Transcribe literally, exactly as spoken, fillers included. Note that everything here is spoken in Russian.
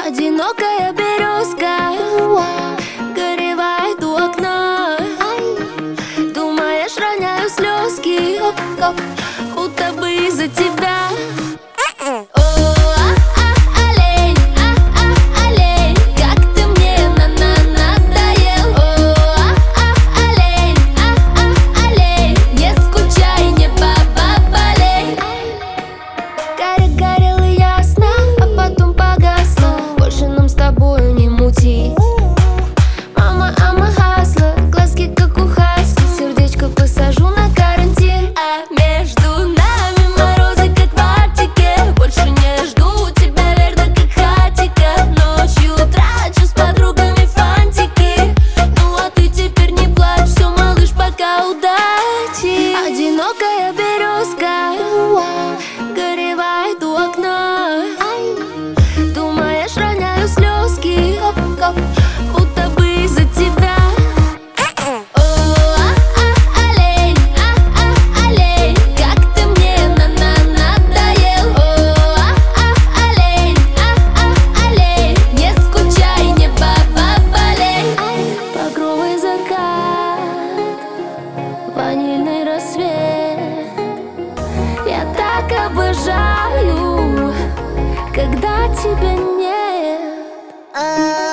Одинокая березка горевает у окна. Думаешь, роняю слезки, будто бы из-за тебя. Мама, ама хасла, глазки как у хаски, сердечко посажу на карантин. А между нами морозы как в Арктике. Больше не жду тебя, верно, как хатика. Ночью трачу с подругами фантики. Ну а ты теперь не плачь, все, малыш, пока, удачи. Одинокая березка горевает у окна. Думаешь, роняю слезки, будто бы из-за тебя. О, а, а, олень, а, а, олень, как ты мне на на надоел. О, а, а, олень, а, а, олень, не скучай, не поболей. Багровый закат, ванильный рассвет. Я так обожаю, когда тебя нет.